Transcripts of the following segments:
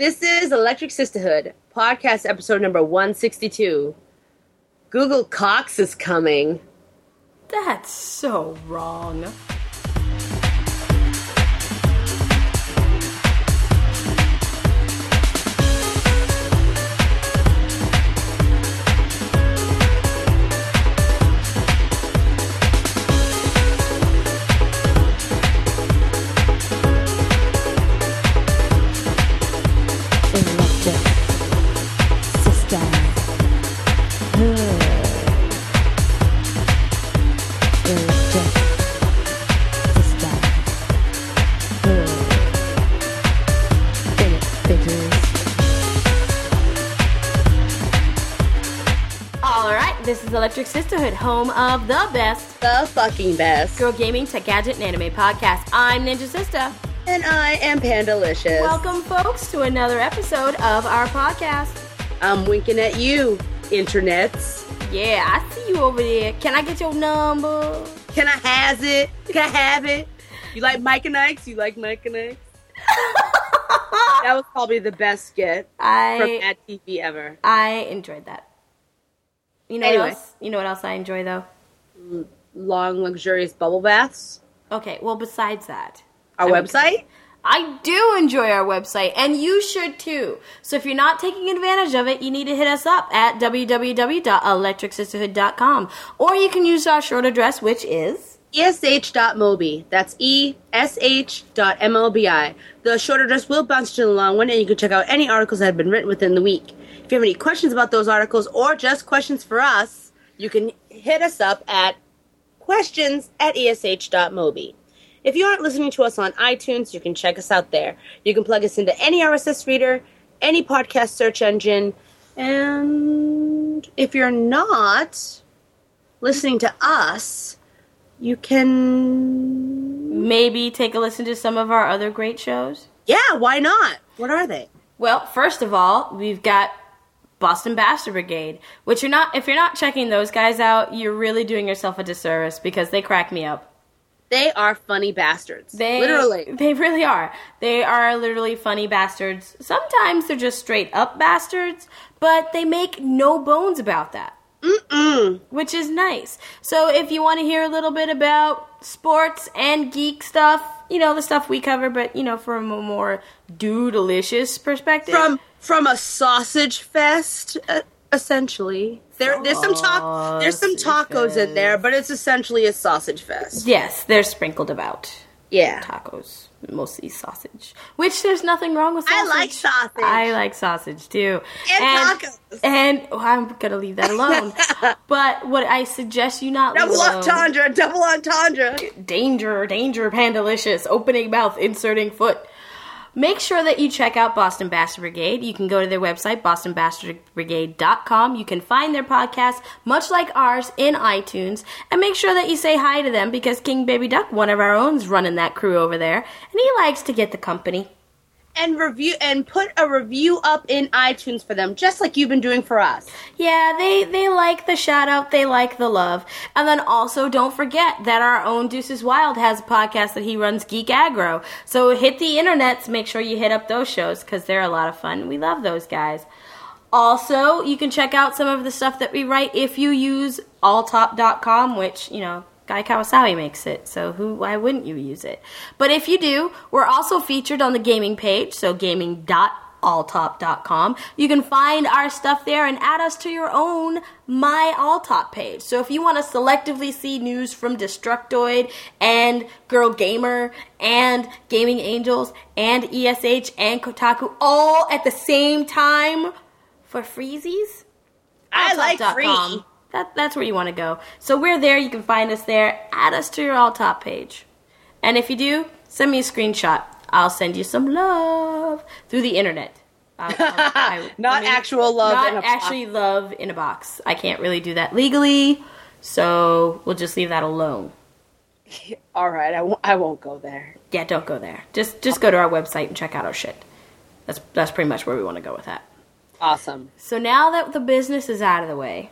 This is Electric Sisterhood, podcast episode number 162. Google Cox is coming. That's so wrong. This is Electric Sisterhood, home of the best, the fucking best, girl gaming, tech gadget, and anime podcast. I'm Ninja Sister. And I am Pandalicious. Welcome, folks, to another episode of our podcast. I'm winking at you, internets. Yeah, I see you over there. Can I get your number? Can I has it? Can I have it? You like Mike and Ike's? You like Mike and Ike's? That was probably the best skit from Mad TV ever. I enjoyed that. You know what else? You know what else I enjoy, though? Long, luxurious bubble baths. Okay, well, besides that. Our website? I do enjoy our website, and you should, too. So if you're not taking advantage of it, you need to hit us up at www.electricsisterhood.com. Or you can use our short address, which is... esh.mobi. That's esh.mobi. The short address will bounce to the long one, and you can check out any articles that have been written within the week. If you have any questions about those articles or just questions for us, you can hit us up at questions@esh.mobi. If you aren't listening to us on iTunes, you can check us out there. You can plug us into any RSS reader, any podcast search engine, and if you're not listening to us, you can maybe take a listen to some of our other great shows. Yeah, why not? What are they? Well, first of all, we've got Boston Bastard Brigade, which if you're not checking those guys out, you're really doing yourself a disservice because they crack me up. They are funny bastards. Literally. They really are. They are literally funny bastards. Sometimes they're just straight up bastards, but they make no bones about that. Which is nice. So if you want to hear a little bit about sports and geek stuff, the stuff we cover, but, from a more dude-delicious perspective. From a sausage fest, essentially. There's some tacos in there, but it's essentially a sausage fest. Yes, they're sprinkled about. Yeah. Tacos. Mostly sausage. Which there's nothing wrong with sausage. I like sausage. I like sausage, too. And tacos. And I'm going to leave that alone. But what I suggest you not leave alone... Double entendre. Danger, Pandalicious. Opening mouth, inserting foot. Make sure that you check out Boston Bastard Brigade. You can go to their website, bostonbastardbrigade.com. You can find their podcast, much like ours, in iTunes. And make sure that you say hi to them because King Baby Duck, one of our own, is running that crew over there. And he likes to get the company. And put a review up in iTunes for them, just like you've been doing for us. Yeah, they like the shout out, they like the love. And then also don't forget that our own Deuces Wild has a podcast that he runs, Geek Aggro. So hit the internets, make sure you hit up those shows because they're a lot of fun. We love those guys. Also, you can check out some of the stuff that we write if you use alltop.com, which, Guy Kawasabi makes it, so why wouldn't you use it? But if you do, we're also featured on the gaming page, so gaming.alltop.com. You can find our stuff there and add us to your own My Alltop page. So if you want to selectively see news from Destructoid and Girl Gamer and Gaming Angels and ESH and Kotaku all at the same time for freezies, I like free. That's where you want to go. So we're there. You can find us there. Add us to your all-top page. And if you do, send me a screenshot. I'll send you some love through the internet. Not actual love in a box. Not actually love in a box. I can't really do that legally, so we'll just leave that alone. All right, I won't go there. Yeah, don't go there. Just go to our website and check out our shit. That's pretty much where we want to go with that. Awesome. So now that the business is out of the way,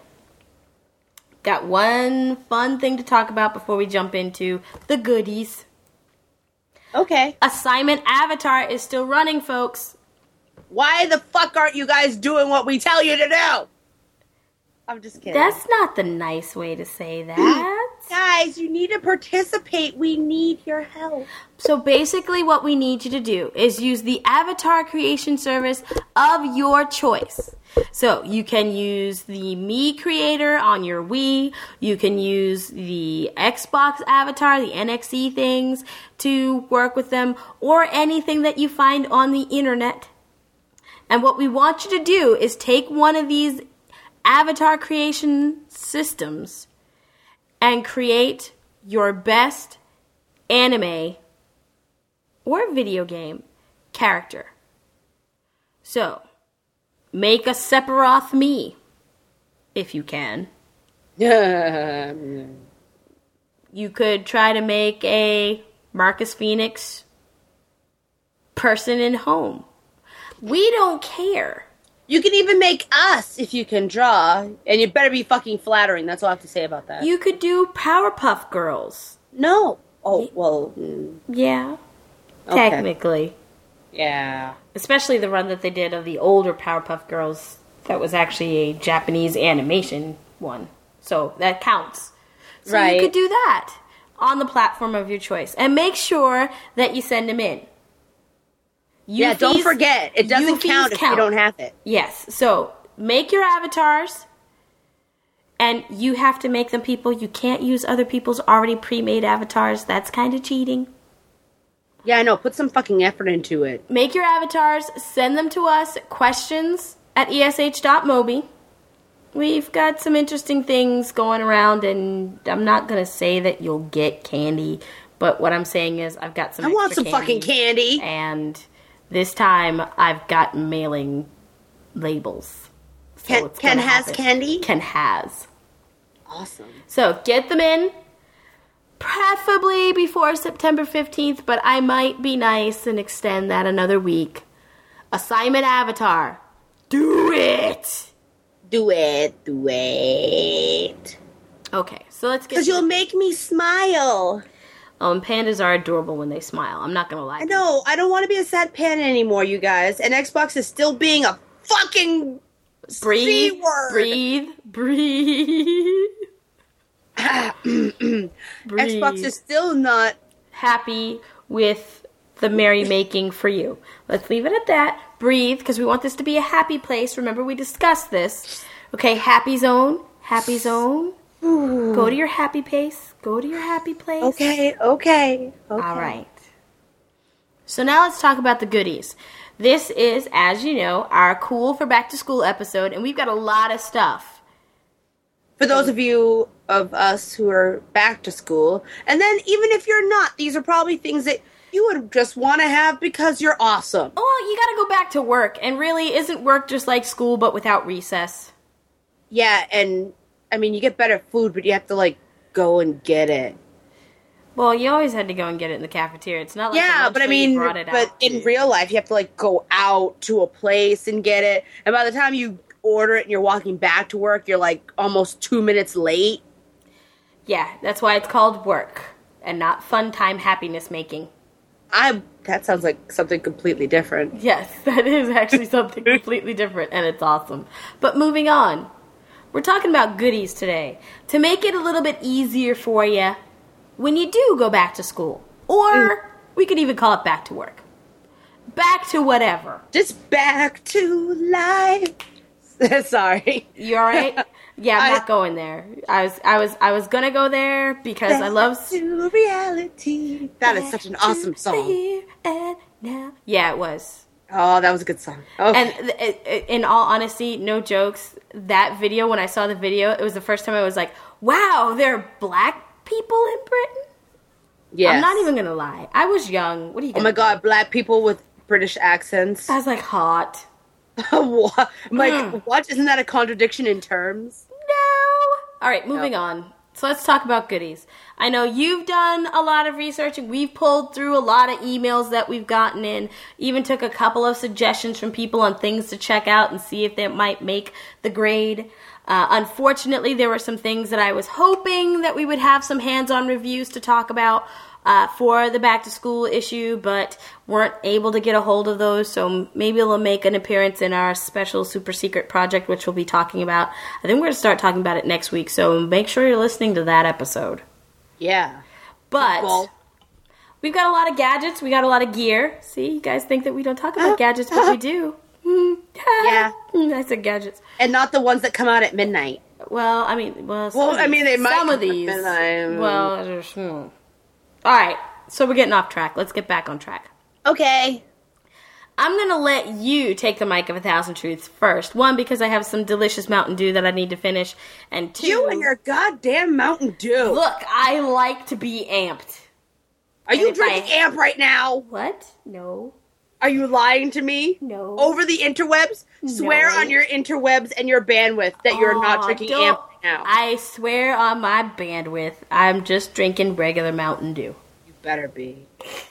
got one fun thing to talk about before we jump into the goodies. Okay. Assignment Avatar is still running, folks. Why the fuck aren't you guys doing what we tell you to do? I'm just kidding. That's not the nice way to say that. Guys, you need to participate. We need your help. So basically what we need you to do is use the avatar creation service of your choice. So you can use the Mii Creator on your Wii. You can use the Xbox avatar, the NXE things, to work with them, or anything that you find on the internet. And what we want you to do is take one of these avatar creation systems and create your best anime or video game character. So, make a Sephiroth Mii, if you can. You could try to make a Marcus Phoenix person in home. We don't care. You can even make us if you can draw, and you better be fucking flattering. That's all I have to say about that. You could do Powerpuff Girls. No. Oh, well. Yeah. Okay. Technically. Yeah. Especially the run that they did of the older Powerpuff Girls. That was actually a Japanese animation one. So that counts. So right. You could do that on the platform of your choice. And make sure that you send them in. Yeah, don't forget. It doesn't count if you don't have it. Yes. So make your avatars. And you have to make them people. You can't use other people's already pre-made avatars. That's kind of cheating. Yeah, I know. Put some fucking effort into it. Make your avatars. Send them to us. questions@esh.mobi. We've got some interesting things going around, and I'm not going to say that you'll get candy. But what I'm saying is I've got some I want some candy, fucking candy. And this time I've got mailing labels. So Ken has candy? Ken has. Awesome. So get them in, preferably before September 15th, but I might be nice and extend that another week. Assignment Avatar. Do it! Do it. Do it. Okay, so let's get... Because you'll make me smile. Pandas are adorable when they smile. I'm not going to lie. I know. I don't want to be a sad panda anymore, you guys. And Xbox is still being a fucking... Breathe, C-word. breathe, breathe. Xbox is still not happy with the merrymaking for you. Let's leave it at that. Breathe, because we want this to be a happy place. Remember, we discussed this. Okay, happy zone. Happy zone. Ooh. Go to your happy place. Go to your happy place. Okay. All right. So now let's talk about the goodies. This is, as you know, our Cool for Back to School episode, and we've got a lot of stuff. For those of you of us who are back to school, and then even if you're not, these are probably things that you would just want to have because you're awesome. Oh, you gotta go back to work, and really, isn't work just like school but without recess? Yeah, and I mean, you get better food, but you have to, like, go and get it. Well, you always had to go and get it in the cafeteria. It's not like but I mean, but in real life, you have to, like, go out to a place and get it. And by the time you order it and you're walking back to work, you're, like, almost 2 minutes late. Yeah, that's why it's called work and not fun time happiness making. That sounds like something completely different. Yes, that is actually something completely different, and it's awesome. But moving on. We're talking about goodies today. To make it a little bit easier for you when you do go back to school. Or we could even call it back to work. Back to whatever. Just back to life. Sorry. You alright? Yeah, I'm not going there. I was gonna go there because I love to reality. That is such an awesome song. Here and now. Yeah, it was. Oh, that was a good song. Okay. And in all honesty, no jokes, that video, when I saw the video, it was the first time I was like, wow, there are black people in Britain? Yes. I'm not even going to lie. I was young. What are you going to Oh my God, black people with British accents. I was like, hot. What? I'm like, what? Isn't that a contradiction in terms? No. All right, moving on. So let's talk about goodies. I know you've done a lot of research, and we've pulled through a lot of emails that we've gotten in. Even took a couple of suggestions from people on things to check out and see if they might make the grade. Unfortunately, there were some things that I was hoping that we would have some hands-on reviews to talk about for the back to school issue, but weren't able to get a hold of those. So maybe they'll make an appearance in our special super secret project, which we'll be talking about. I think we're going to start talking about it next week. So make sure you're listening to that episode. Yeah. But Well, we've got a lot of gadgets. We got a lot of gear. See, you guys think that we don't talk about gadgets, but we do. Yeah. I said gadgets. and not the ones that come out at midnight. Well, I mean, They might some come of at these. midnight. Well, all right. So we're getting off track. Let's get back on track. Okay. I'm going to let you take the mic of 1,000 truths first. One, because I have some delicious Mountain Dew that I need to finish. And two, You and your goddamn Mountain Dew. look, I like to be amped. Are you if drinking I- amp right now? What? No. Are you lying to me? No. Over the interwebs? Swear No. on your interwebs and your bandwidth that you're not drinking don't- amp right now. I swear on my bandwidth, I'm just drinking regular Mountain Dew. You better be.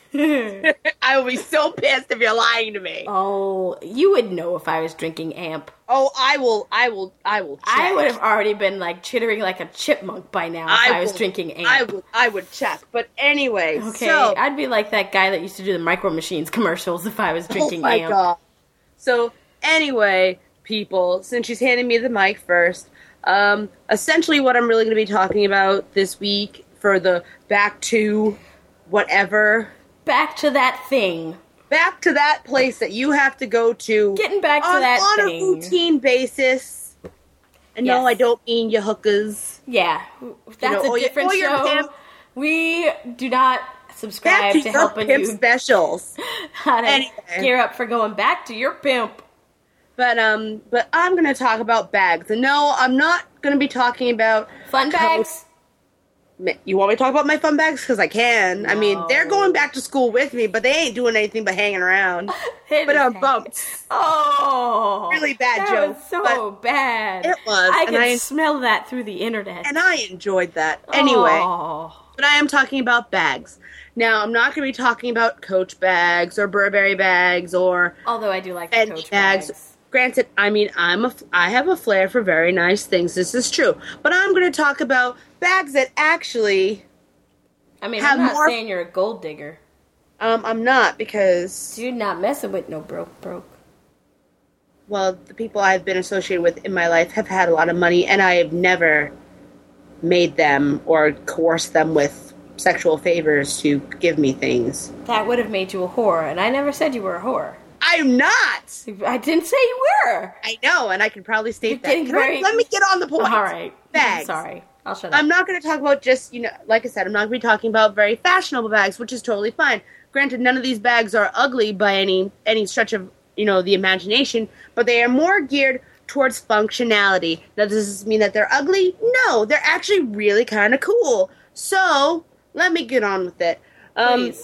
I will be so pissed if you're lying to me. Oh, you would know if I was drinking amp. Oh, I will check. I would have already been like chittering like a chipmunk by now if I was drinking amp. I would check. But anyway, Okay, so I'd be like that guy that used to do the Micro Machines commercials if I was drinking oh my amp. God. So anyway, people, since she's handing me the mic first, essentially what I'm really going to be talking about this week for the back to whatever, Back to that thing. back to that place that you have to go to. Getting back to on, that on thing. a routine basis. And no, Yes. I don't mean your hookers. Yeah, that's or a different your show. pimp. We do not Back subscribe to to your helping pimp you specials. how to Anyway. gear up for going back to your pimp. But I'm going to talk about bags. And no, I'm not going to be talking about Fun bags. You want me to talk about my fun bags? Because I can. I mean, they're going back to school with me, but they ain't doing anything but hanging around. But bumped. Oh, Really bad that joke, was so but bad. it was, I and could I- smell that through the internet. And I enjoyed that. Anyway, Oh. but I am talking about bags. Now, I'm not going to be talking about Coach bags or Burberry bags or Although I do like the Fendi Coach bags. bags. Granted, I mean, I have a flair for very nice things. This is true. But I'm going to talk about bags that actually, I mean, have I'm not more- saying you're a gold digger. I'm not because, Dude, not messing with no broke. well, the people I've been associated with in my life have had a lot of money, and I have never made them or coerced them with sexual favors to give me things. That would have made you a whore, and I never said you were a whore. I'm not! I didn't say you were. I know, and I can probably state You're that. getting Can I- very- let me get on the point. All right. Bags. Sorry. I'll shut up. I'm not going to talk about just, like I said, I'm not going to be talking about very fashionable bags, which is totally fine. Granted, none of these bags are ugly by any stretch of, the imagination, but they are more geared towards functionality. Now, does this mean that they're ugly? No, they're actually really kind of cool. So, let me get on with it. Please.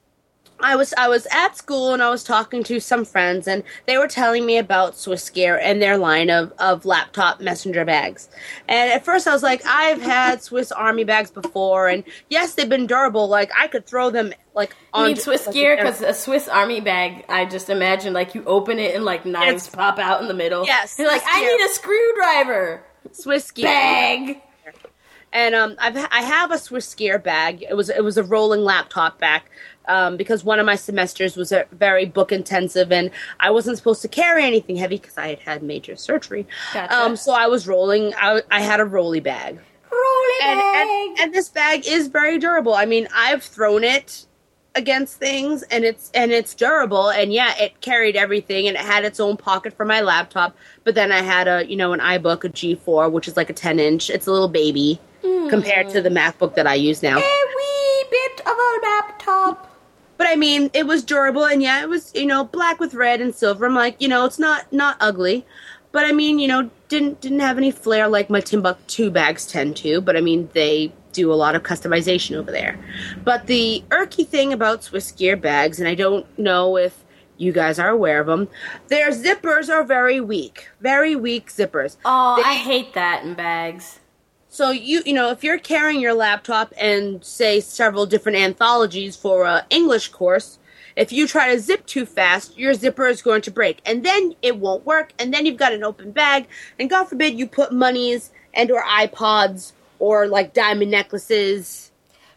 I was at school and I was talking to some friends and they were telling me about Swiss Gear and their line of laptop messenger bags. And at first I was like, I've had Swiss Army bags before and yes, they've been durable. Like I could throw them like You on mean Swiss gear? Because a Swiss Army bag, I just imagine like you open it and like knives It's- pop out in the middle. Yes, You're like, Swiss I gear. need a screwdriver. Swiss Gear Bag. And I have a Swiss Gear bag. It was a rolling laptop bag. Because one of my semesters was very book intensive and I wasn't supposed to carry anything heavy because I had major surgery. Gotcha. So I was rolling. I had a rolly bag. Rolly bag. And this bag is very durable. I mean, I've thrown it against things and it's durable and yeah, it carried everything and it had its own pocket for my laptop. But then I had an iBook, a G4, which is like a 10-inch. It's a little baby compared to the MacBook that I use now. A wee bit of a laptop. But I mean, it was durable, and yeah, it was, black with red and silver. I'm like, it's not ugly. But I mean, didn't have any flair like my Timbuktu bags tend to. But I mean, they do a lot of customization over there. But the irky thing about Swiss Gear bags, and I don't know if you guys are aware of them, their zippers are very weak zippers. Oh, I hate that in bags. So if you're carrying your laptop and say several different anthologies for an English course, if you try to zip too fast, your zipper is going to break, and then it won't work, and then you've got an open bag, and God forbid you put monies and or iPods or like diamond necklaces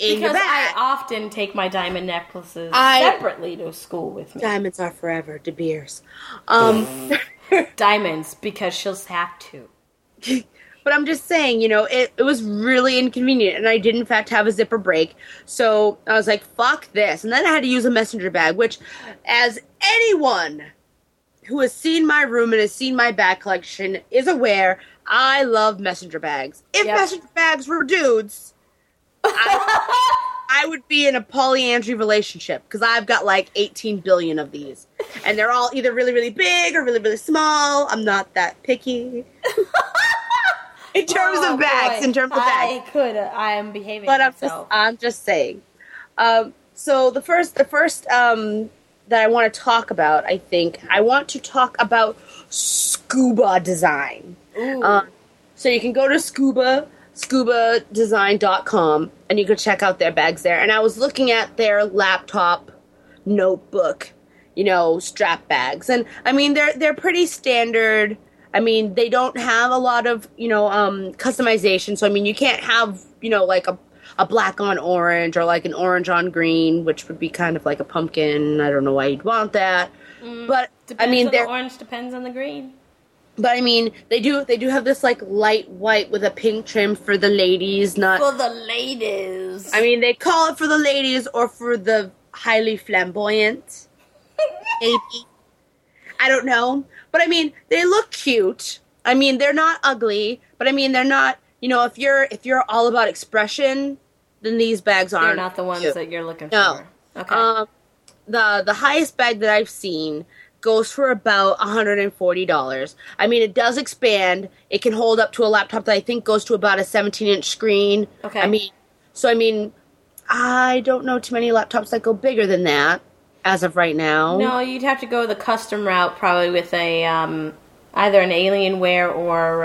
in your Because bag. I often take my diamond necklaces separately to school with me. Diamonds are forever, De Beers. Diamonds, because she'll have to. But I'm just saying, it was really inconvenient, and I did, in fact, have a zipper break. So I was like, fuck this. And then I had to use a messenger bag, which, as anyone who has seen my room and has seen my bag collection is aware, I love messenger bags. If messenger bags were dudes, I would be in a polyandry relationship, because I've got like 18 billion of these. And they're all either really, really big or really, really small. I'm not that picky. In terms of bags. I am behaving myself. I'm just saying. So the first that I want to talk about, I want to talk about scuba design. So you can go to scubadesign.com, and you can check out their bags there. And I was looking at their laptop, notebook, strap bags. And I mean, they're pretty standard. I mean, they don't have a lot of, customization. So, I mean, you can't have, like a black on orange or like an orange on green, which would be kind of like a pumpkin. I don't know why you'd want that. But, I mean, the orange depends on the green. But, I mean, they do have this, like, light white with a pink trim for the ladies, not... For the ladies. I mean, they call it for the ladies or for the highly flamboyant. Maybe. I don't know. But, I mean, they look cute. I mean, they're not ugly. But, I mean, they're not... if you're all about expression, then these bags aren't. They're not the ones cute. that you're looking No. for. Okay. The highest bag that I've seen goes for about $140. I mean, it does expand. It can hold up to a laptop that I think goes to about a 17-inch screen. Okay. I mean, I don't know too many laptops that go bigger than that as of right now. No, you'd have to go the custom route, probably with a either an Alienware or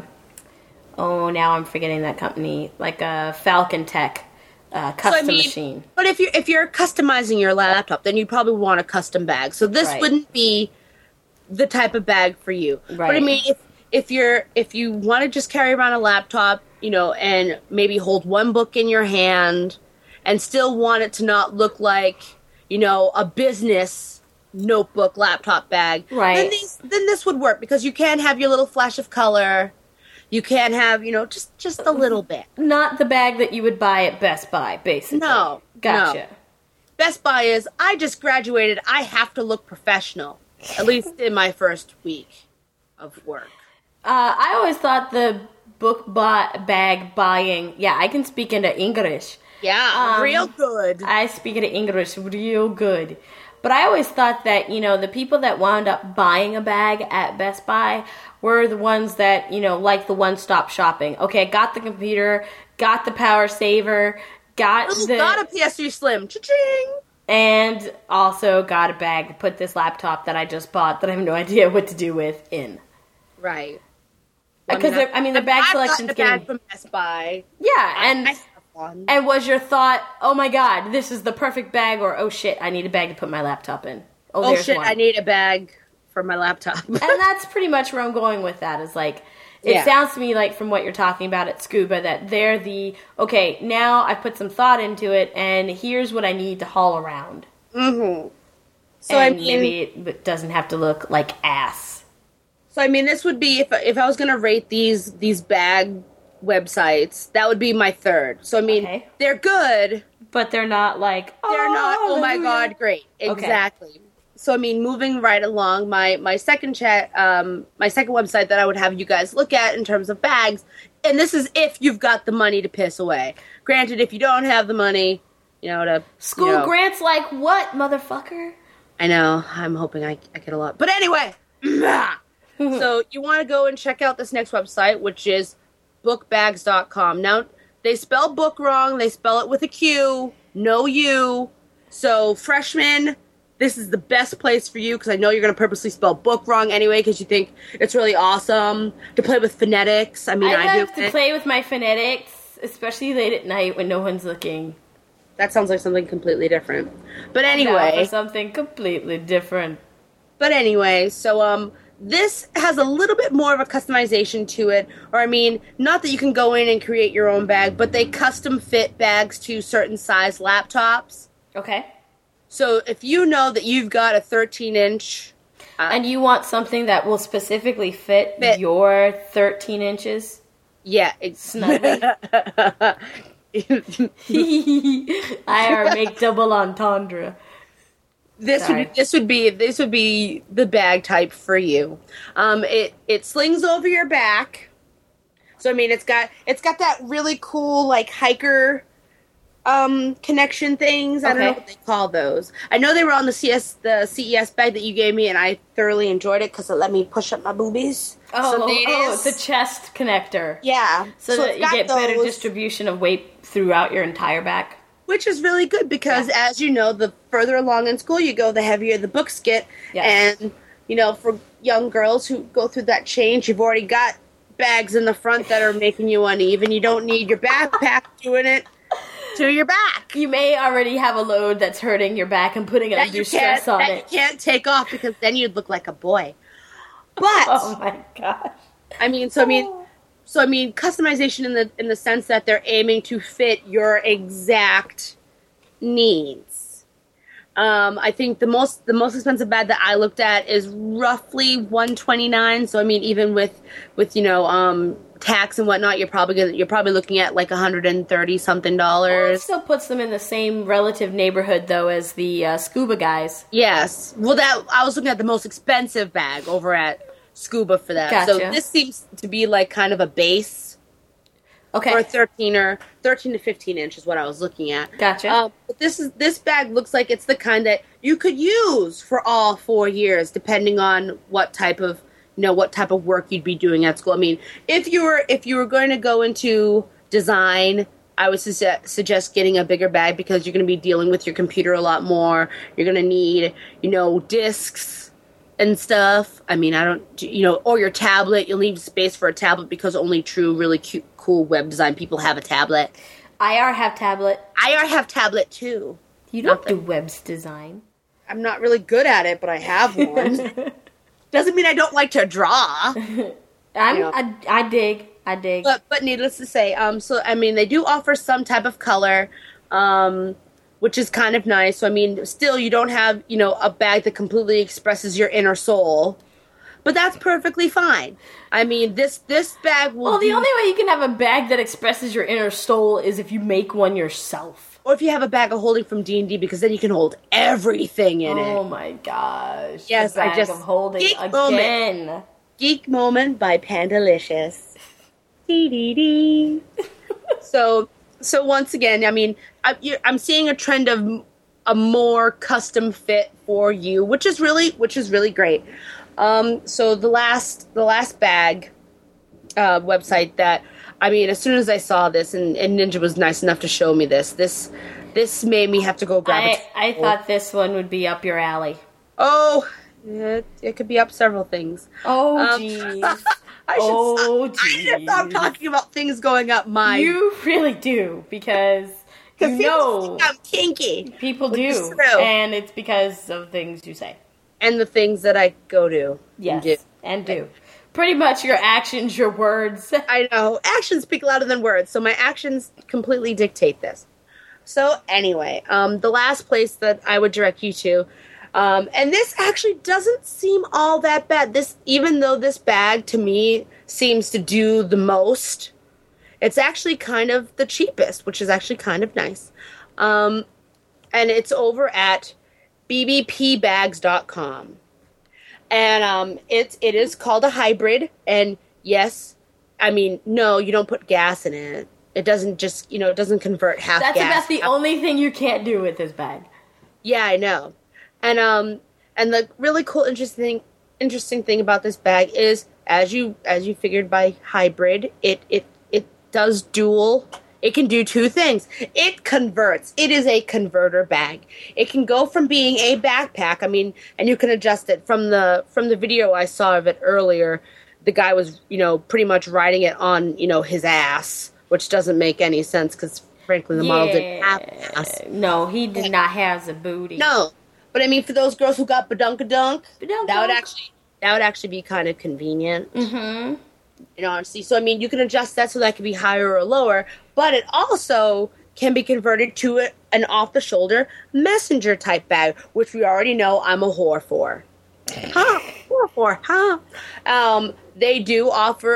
now I'm forgetting that company, like a Falcon Tech custom machine. But if you're customizing your laptop, then you probably want a custom bag. So this wouldn't be the type of bag for you. Right. But I mean, if you want to just carry around a laptop, and maybe hold one book in your hand, and still want it to not look like, a business notebook laptop bag, right? Then this would work, because you can have your little flash of color. You can have, just a little bit. Not the bag that you would buy at Best Buy, basically. No. Gotcha. No. Best Buy is, I just graduated, I have to look professional. At least in my first week of work. I always thought the book bag buying, I can speak into English. Yeah, real good. I speak into English real good. But I always thought that, the people that wound up buying a bag at Best Buy were the ones that, like the one-stop shopping. Okay, got the computer, got the power saver, got a PS3 Slim. Cha-ching! And also got a bag to put this laptop that I just bought that I have no idea what to do with in. Right. Because, the bag selection's getting... I've from Best Buy. Yeah, and was your thought, oh my god, this is the perfect bag, or oh shit, I need a bag to put my laptop in? Oh shit, one. I need a bag for my laptop. And that's pretty much where I'm going with that, is like, it sounds to me like from what you're talking about at Scuba, that they're okay, now I've put some thought into it, and here's what I need to haul around. Mm-hmm. So maybe it doesn't have to look like ass. So I mean, this would be, if I was going to rate these bag websites, that would be my third. So I mean, they're good, but they're not like, oh my god, great. Exactly. Okay. So I mean, moving right along, my second website that I would have you guys look at in terms of bags, and this is if you've got the money to piss away. Granted, if you don't have the money, to school grants, like what, motherfucker? I know. I'm hoping I get a lot, but anyway. So you want to go and check out this next website, which is bookbags.com. Now, they spell book wrong. They spell it with a Q, no U. So, freshmen, this is the best place for you, because I know you're going to purposely spell book wrong anyway, because you think it's really awesome to play with phonetics. I mean, I love to play with my phonetics, especially late at night when no one's looking. That sounds like something completely different. But anyway. For something completely different. But anyway, so, this has a little bit more of a customization to it. Or, I mean, not that you can go in and create your own bag, but they custom fit bags to certain size laptops. Okay. So if you know that you've got a 13-inch... and you want something that will specifically fit your 13 inches? Yeah. Snugly. I make double entendre. This would be the bag type for you. It slings over your back. So I mean, it's got that really cool like hiker connection things. I don't know what they call those. I know they were on the CES bag that you gave me, and I thoroughly enjoyed it because it let me push up my boobies. It's a chest connector. Yeah, so that you get better distribution of weight throughout your entire back. Which is really good because, as you know, the further along in school you go, the heavier the books get. Yes. And, you know, for young girls who go through that change, you've already got bags in the front that are making you uneven. You don't need your backpack doing it to your back. You may already have a load that's hurting your back and putting undue stress on it. You can't take off because then you'd look like a boy. But oh my gosh. I mean, customization in the sense that they're aiming to fit your exact needs. I think the most expensive bag that I looked at is roughly $129. So I mean, even with tax and whatnot, you're probably looking at like $130 something. Well, it still puts them in the same relative neighborhood though as the scuba guys. Yes. Well, I was looking at the most expensive bag over at Scuba for that. Gotcha. So this seems to be like kind of a base. Okay. For 13 to 15 inch is what I was looking at. Gotcha. But this bag looks like it's the kind that you could use for all 4 years, depending on what type of work you'd be doing at school. I mean, if you were going to go into design, I would suggest getting a bigger bag because you're going to be dealing with your computer a lot more. You're going to need, discs and stuff. I mean, or your tablet. You'll need space for a tablet because only true, really cute, cool web design people have a tablet. IR have tablet. IR have tablet too. You don't do webs design. I'm not really good at it, but I have one. Doesn't mean I don't like to draw. I dig. But needless to say, so I mean, they do offer some type of color, which is kind of nice. So I mean, still you don't have a bag that completely expresses your inner soul, but that's perfectly fine. I mean, this bag will. Well, the only way you can have a bag that expresses your inner soul is if you make one yourself, or if you have a bag of holding from D&D, because then you can hold everything in it. Oh my gosh! Yes, I just of holding again. Geek moment by Pandalicious. Dee. So once again, I mean, I'm seeing a trend of a more custom fit for you, which is really great. So the last bag website that, I mean, as soon as I saw this, and Ninja was nice enough to show me this made me have to go grab it. I thought this one would be up your alley. Oh, it could be up several things. Oh, jeez. I should stop talking about things going up mine. You really do, because you know I'm kinky. People do, and it's because of things you say. And the things that I go to. Yes, and do. Pretty much your actions, your words. I know. Actions speak louder than words, so my actions completely dictate this. So anyway, the last place that I would direct you to, and this actually doesn't seem all that bad. Even though this bag to me seems to do the most, it's actually kind of the cheapest, which is actually kind of nice. And it's over at bbpbags.com. And it is called a hybrid. And yes, I mean, no, you don't put gas in it. It doesn't just, it doesn't convert half gas. That's the only thing you can't do with this bag. Yeah, I know. And the really cool, interesting thing about this bag is, as you figured by hybrid, it does dual. It can do two things. It converts. It is a converter bag. It can go from being a backpack. I mean, and you can adjust it from the video I saw of it earlier. The guy was, pretty much riding it on, his ass, which doesn't make any sense because, frankly, the model didn't have an ass. No, he did not have the booty. No. But I mean, for those girls who got badunkadunk, that That would actually be kind of convenient. Mm-hmm. Honestly. So, I mean, you can adjust that so that can be higher or lower, but it also can be converted to an off-the-shoulder messenger type bag, which we already know I'm a whore for. They do offer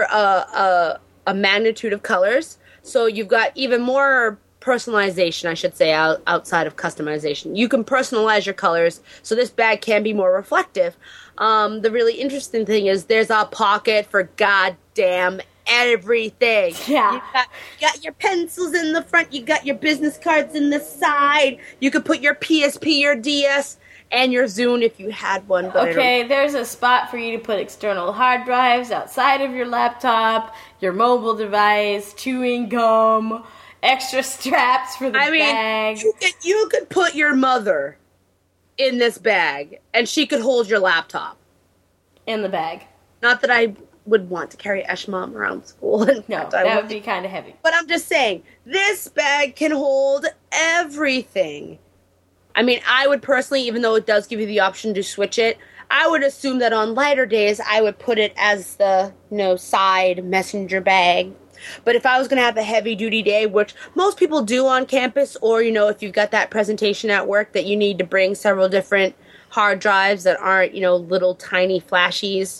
a magnitude of colors, so you've got even more personalization, I should say, outside of customization. You can personalize your colors, so this bag can be more reflective. The really interesting thing is there's a pocket for goddamn everything. Yeah. You got your pencils in the front, you got your business cards in the side, you could put your PSP, your DS, and your Zune if you had one. But okay, there's a spot for you to put external hard drives outside of your laptop, your mobile device, chewing gum, extra straps for the bag. You could put your mother in this bag, and she could hold your laptop. In the bag. Not that I would want to carry Esh Mom around school. No, that would be kind of heavy. But I'm just saying, this bag can hold everything. I mean, I would personally, even though it does give you the option to switch it, I would assume that on lighter days, I would put it as the, side messenger bag. But if I was going to have a heavy-duty day, which most people do on campus, or, if you've got that presentation at work that you need to bring several different hard drives that aren't, little tiny flashies,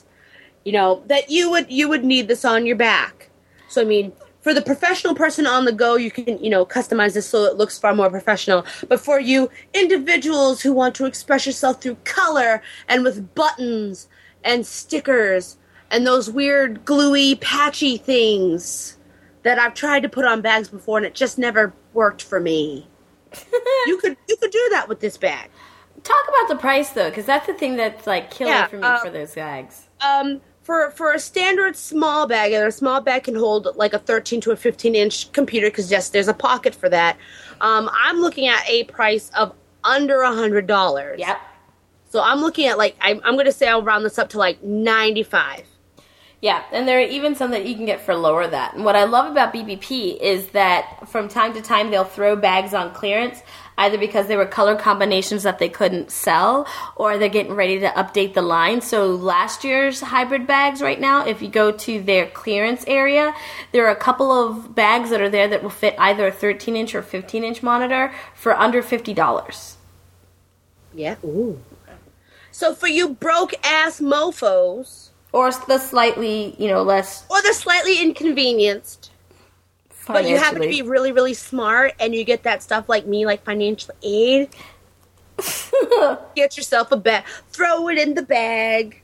that you would need this on your back. So, I mean, for the professional person on the go, you can, customize this so it looks far more professional. But for you individuals who want to express yourself through color and with buttons and stickers and those weird gluey, patchy things that I've tried to put on bags before and it just never worked for me. You could do that with this bag. Talk about the price though, because that's the thing that's like killing for me for those bags. For a standard small bag, and a small bag can hold like a 13 to a 15-inch computer, because yes, there's a pocket for that. I'm looking at a price of under $100. Yep. So I'm looking at I'm going to say I'll round this up to like $95. Yeah, and there are even some that you can get for lower than that. And what I love about BBP is that from time to time they'll throw bags on clearance, either because they were color combinations that they couldn't sell, or they're getting ready to update the line. So last year's hybrid bags right now, if you go to their clearance area, there are a couple of bags that are there that will fit either a 13-inch or 15-inch monitor for under $50. Yeah. Ooh. So for you broke-ass mofos... Or the slightly, less... Or the slightly inconvenienced. But you happen to be really, really smart, and you get that stuff like me, like financial aid. Get yourself a bag. Throw it in the bag.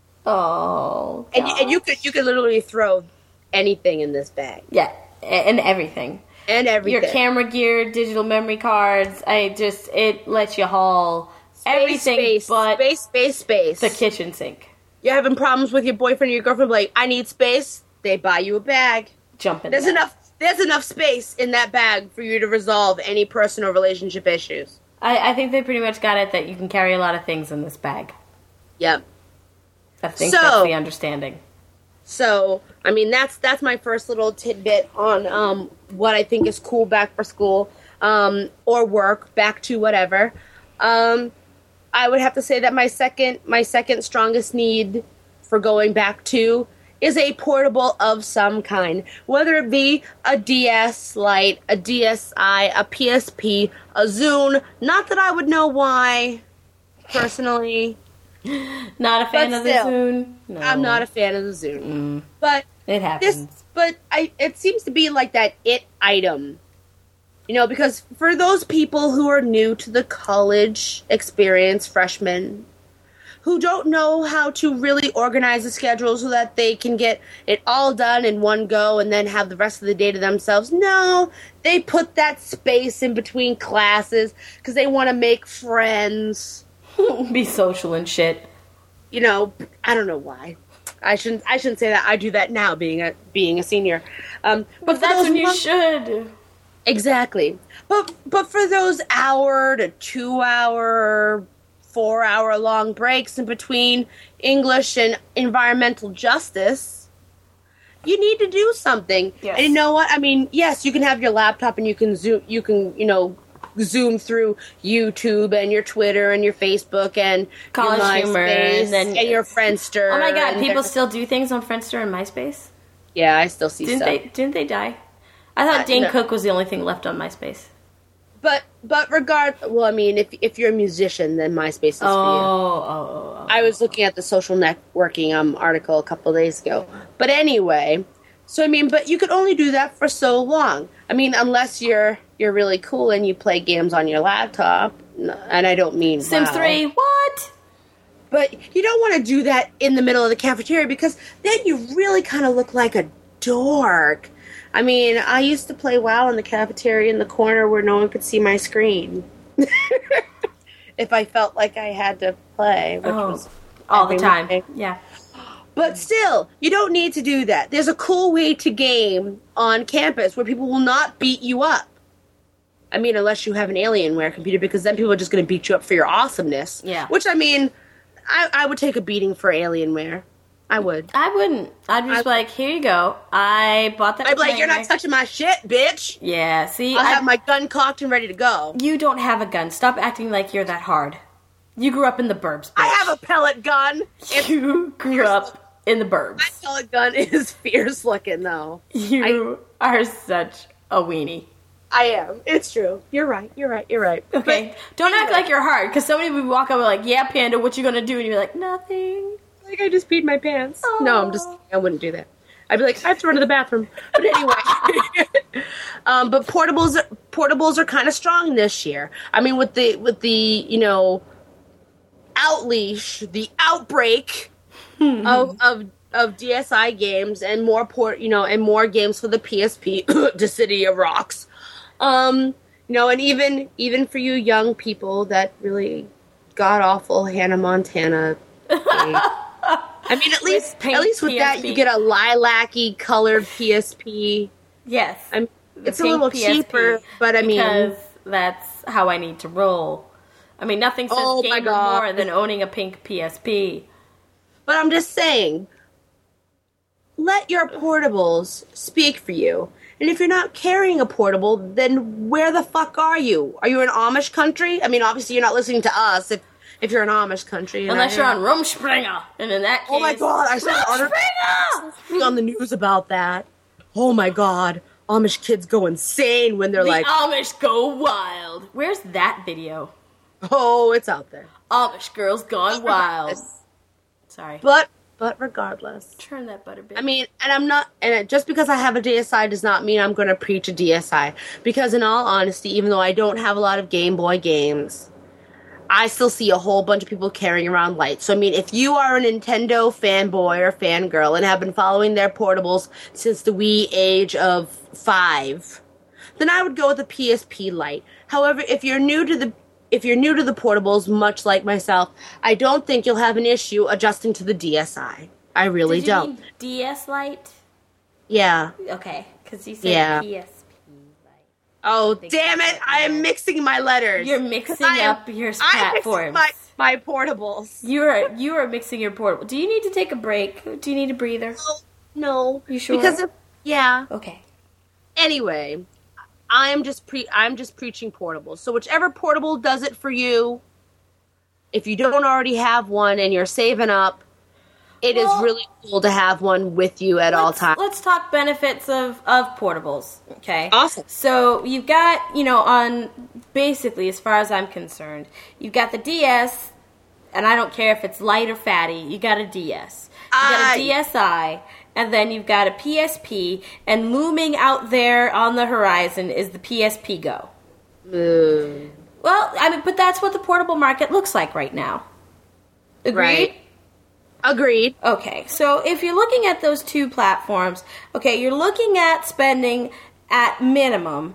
Oh, and you could literally throw anything in this bag. Yeah, and everything. And everything. Your camera gear, digital memory cards. It lets you haul everything but space. The kitchen sink. You're having problems with your boyfriend or your girlfriend, like, I need space. They buy you a bag. Jump in. There's enough space in that bag for you to resolve any personal relationship issues. I think they pretty much got it that you can carry a lot of things in this bag. Yep. I think that's the understanding. So, I mean, that's my first little tidbit on what I think is cool back for school or work, back to whatever. I would have to say that my second strongest need for going back to is a portable of some kind, whether it be a DS Lite, a DSi, a PSP, a Zune. Not that I would know why, personally. Not a fan of the Zune? No. I'm not a fan of the Zune. But it happens. It seems to be like that it item. Because for those people who are new to the college experience, freshmen, who don't know how to really organize a schedule so that they can get it all done in one go and then have the rest of the day to themselves, no, they put that space in between classes because they want to make friends. Be social and shit. I don't know why. I shouldn't say that. I do that now, being a senior. But that's when you should. Exactly. But for those hour to 2 hour, 4 hour long breaks in between English and environmental justice, you need to do something. Yes. And you know what? I mean, yes, you can have your laptop and you can zoom through YouTube and your Twitter and your Facebook and College your Humor MySpace and your Friendster. Oh my god, and people still do things on Friendster and MySpace? Yeah, I still see stuff. Didn't they die? I thought Dane no. Cook was the only thing left on MySpace. But well, I mean, if you're a musician, then MySpace is for you. Oh. I was looking at the social networking article a couple days ago. But anyway, so I mean, but you could only do that for so long. I mean, unless you're really cool and you play games on your laptop, and I don't mean Sims 3, what? But you don't want to do that in the middle of the cafeteria because then you really kind of look like a dork. I mean, I used to play WoW in the cafeteria in the corner where no one could see my screen. If I felt like I had to play, which was all the time. Day. Yeah. But still, you don't need to do that. There's a cool way to game on campus where people will not beat you up. I mean, unless you have an Alienware computer, because then people are just going to beat you up for your awesomeness. Yeah. Which, I mean, I would take a beating for Alienware. I would. I wouldn't. I'd just be like, here you go. I bought that. I'd be like, you're not touching my shit, bitch. Yeah, see? I'll have my gun cocked and ready to go. You don't have a gun. Stop acting like you're that hard. You grew up in the burbs, bitch. I have a pellet gun. You grew up in the burbs. My pellet gun is fierce looking, though. You are such a weenie. I am. It's true. You're right. Okay. But don't act like you're hard, because somebody would walk up and be like, yeah, Panda, what you gonna do? And you're like, nothing. Like I just peed my pants. Aww. No, I'm just kidding. I wouldn't do that. I'd be like, I have to run to the bathroom. But anyway. But portables are kind of strong this year. I mean, with the outleash, the outbreak of DSi games and more and more games for the PSP, the City of Rocks. And even for you young people, that really god awful Hannah Montana game. I mean, at least with PSP. That you get a lilac-y colored PSP. Yes, it's a little PSP, cheaper, but I mean, because that's how I need to roll. I mean, nothing says gamer more than owning a pink PSP. But I'm just saying, let your portables speak for you. And if you're not carrying a portable, then where the fuck are you? Are you in Amish country? I mean, obviously you're not listening to us if you're in Amish country. Unless you're on Rumspringa. And in that case... Oh my god, I saw on the news about that. Oh my god, Amish kids go insane when they're like... The Amish go wild. Where's that video? Oh, it's out there. Amish girls gone wild. Sorry. But regardless. Turn that butter bit. I mean, just because I have a DSi does not mean I'm going to preach a DSi. Because in all honesty, even though I don't have a lot of Game Boy games, I still see a whole bunch of people carrying around lights. So, I mean, if you are a Nintendo fanboy or fangirl and have been following their portables since the wee age of 5, then I would go with a PSP Lite. However, if you're new to the portables, much like myself, I don't think you'll have an issue adjusting to the DSi. I really don't. Mean DS Lite? Yeah. Okay, because you said PSP Lite. Oh, damn it! I am mixing my letters. You're mixing up your platforms. My portables. You are mixing your portable. Do you need to take a break? Do you need a breather? No. You sure? Okay. Anyway, I'm just preaching portables. So whichever portable does it for you, if you don't already have one and you're saving up, it is really cool to have one with you at all times. Let's talk benefits of portables, okay? Awesome. So you've got, on basically, as far as I'm concerned, you've got the DS, and I don't care if it's light or fatty, you got a DS. You got a DSi, and then you've got a PSP, and looming out there on the horizon is the PSP Go. Well, I mean, but that's what the portable market looks like right now. Agreed? Right. Agreed. Okay, so if you're looking at those two platforms, okay, you're looking at spending at minimum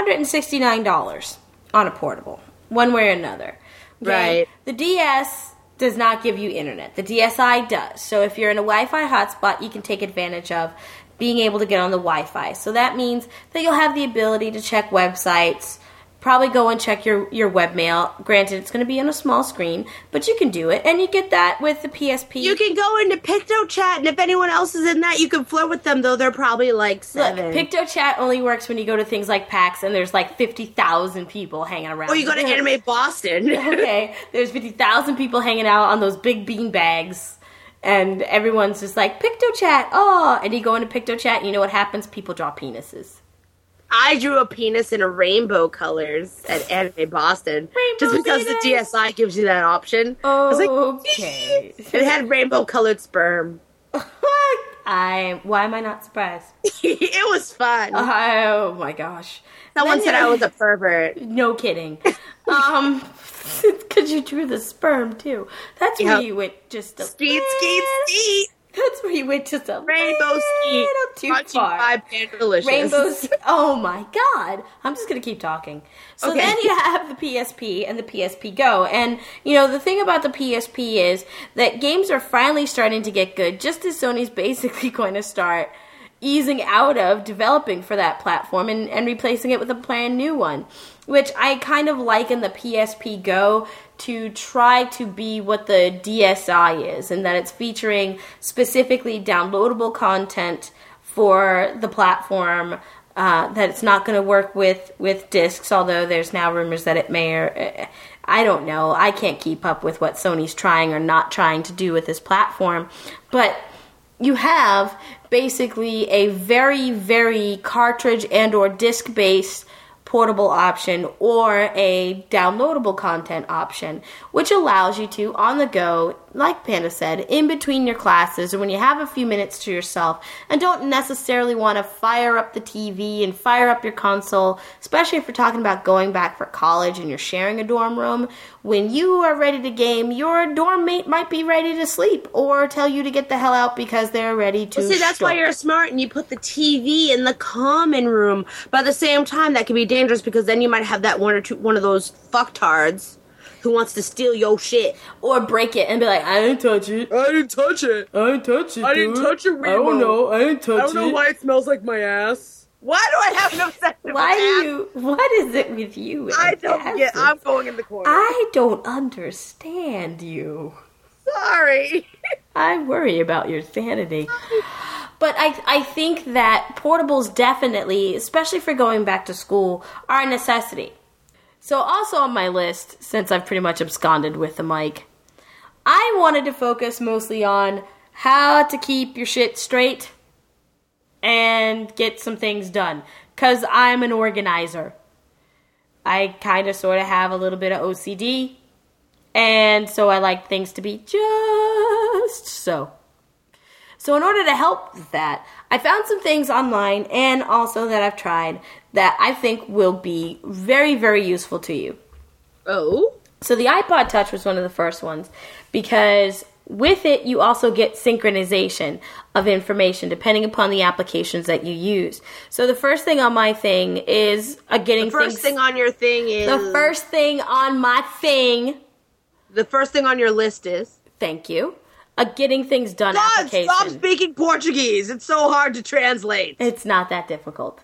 $169 on a portable, one way or another. Okay? Right. The DS does not give you internet. The DSi does. So if you're in a Wi-Fi hotspot, you can take advantage of being able to get on the Wi-Fi. So that means that you'll have the ability to check websites probably go and check your webmail. Granted, it's going to be on a small screen, but you can do it. And you get that with the PSP. You can go into PictoChat, and if anyone else is in that, you can flirt with them, though they're probably like 7. Look, PictoChat only works when you go to things like PAX and there's like 50,000 people hanging around. Or you go to Anime Boston. Okay, there's 50,000 people hanging out on those big bean bags. And everyone's just like, PictoChat, oh. And you go into PictoChat, and you know what happens? People draw penises. I drew a penis in rainbow colors at Anime Boston. Rainbow just because penis. the DSi gives you that option. Okay. It had rainbow colored sperm. Why am I not surprised? It was fun. Oh my gosh. Someone said I was a pervert. No kidding. Because you drew the sperm too. That's where you went just a skeet. That's where you went just a rainbow skeet. Too far. Rainbows. Oh my god. I'm just going to keep talking. So then you have the PSP and the PSP Go. And, you know, the thing about the PSP is that games are finally starting to get good, just as Sony's basically going to start easing out of developing for that platform and replacing it with a brand new one, which I kind of liken the PSP Go to try to be what the DSi is, and that it's featuring specifically downloadable content for the platform, that it's not going to work with discs, although there's now rumors that it may, or I don't know. I can't keep up with what Sony's trying or not trying to do with this platform, but you have basically a very, very cartridge and or disc-based portable option or a downloadable content option, which allows you to, on the go, like Panda said, in between your classes or when you have a few minutes to yourself and don't necessarily want to fire up the TV and fire up your console, especially if you're talking about going back for college and you're sharing a dorm room. When you are ready to game, your dorm mate might be ready to sleep or tell you to get the hell out because they're ready to see, that's why you're smart and you put the TV in the common room. But at the same time, that can be dangerous because then you might have that one of those fucktards who wants to steal your shit. Or break it and be like, I didn't touch it. I didn't touch it. I didn't touch it, I didn't touch it, I don't know. I didn't touch it. I don't know why it smells like my ass. Why do I have no sense of what is it with you? I don't get, I'm going in the corner. I don't understand you. Sorry. I worry about your sanity. But I think that portables definitely, especially for going back to school, are a necessity. So also on my list, since I've pretty much absconded with the mic, I wanted to focus mostly on how to keep your shit straight and get some things done. Because I'm an organizer. I kind of sort of have a little bit of OCD. And so I like things to be just so. So in order to help with that, I found some things online and also that I've tried that I think will be very, very useful to you. Oh? So the iPod Touch was one of the first ones because with it you also get synchronization of information depending upon the applications that you use. So the first thing on my thing is getting things... The first thing on your thing is... The first thing on my thing... The first thing on your list is... Thank you. A getting things done application. Stop speaking Portuguese. It's so hard to translate. It's not that difficult.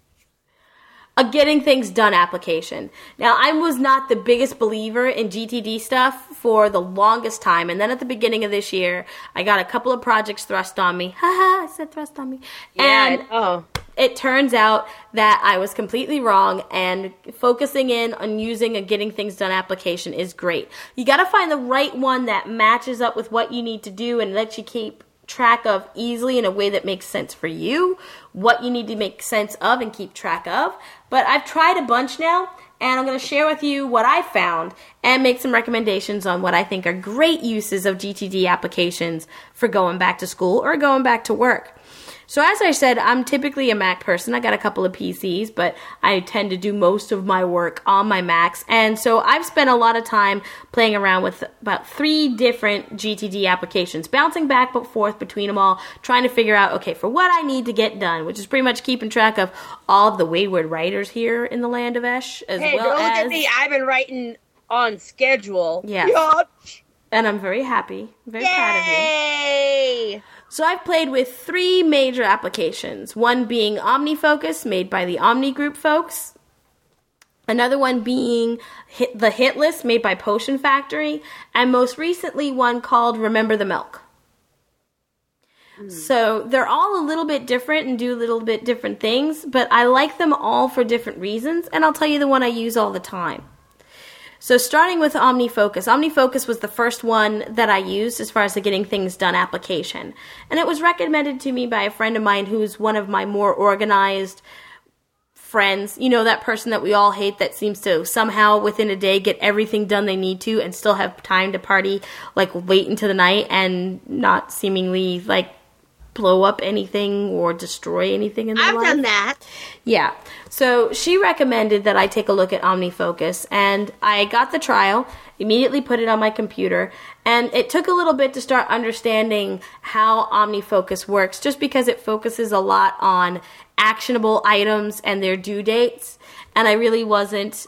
A getting things done application. Now, I was not the biggest believer in GTD stuff for the longest time. And then at the beginning of this year, I got a couple of projects thrust on me. Haha, I said thrust on me. Yeah, and it turns out that I was completely wrong, and focusing in on using a getting things done application is great. You got to find the right one that matches up with what you need to do and lets you keep track of easily in a way that makes sense for you, what you need to make sense of and keep track of. But I've tried a bunch now, and I'm going to share with you what I found and make some recommendations on what I think are great uses of GTD applications for going back to school or going back to work. So as I said, I'm typically a Mac person. I got a couple of PCs, but I tend to do most of my work on my Macs. And so I've spent a lot of time playing around with about 3 different GTD applications, bouncing back and forth between them all, trying to figure out, okay, for what I need to get done, which is pretty much keeping track of all of the wayward writers here in the land of Esh, as well as... Hey, don't look at me. I've been writing on schedule. Yeah. And I'm very happy. Very proud of you. Yay! So I've played with 3 major applications, one being OmniFocus, made by the Omni Group folks, Another one being the Hit List made by Potion Factory, and most recently one called Remember the Milk. So they're all a little bit different and do a little bit different things, but I like them all for different reasons, and I'll tell you the one I use all the time. So starting with OmniFocus. OmniFocus was the first one that I used as far as the Getting Things Done application. And it was recommended to me by a friend of mine who's one of my more organized friends. You know, that person that we all hate that seems to somehow within a day get everything done they need to and still have time to party like late into the night and not seemingly like blow up anything or destroy anything in their life. I've done that. Yeah. So she recommended that I take a look at OmniFocus, and I got the trial, immediately put it on my computer, and it took a little bit to start understanding how OmniFocus works, just because it focuses a lot on actionable items and their due dates, and I really wasn't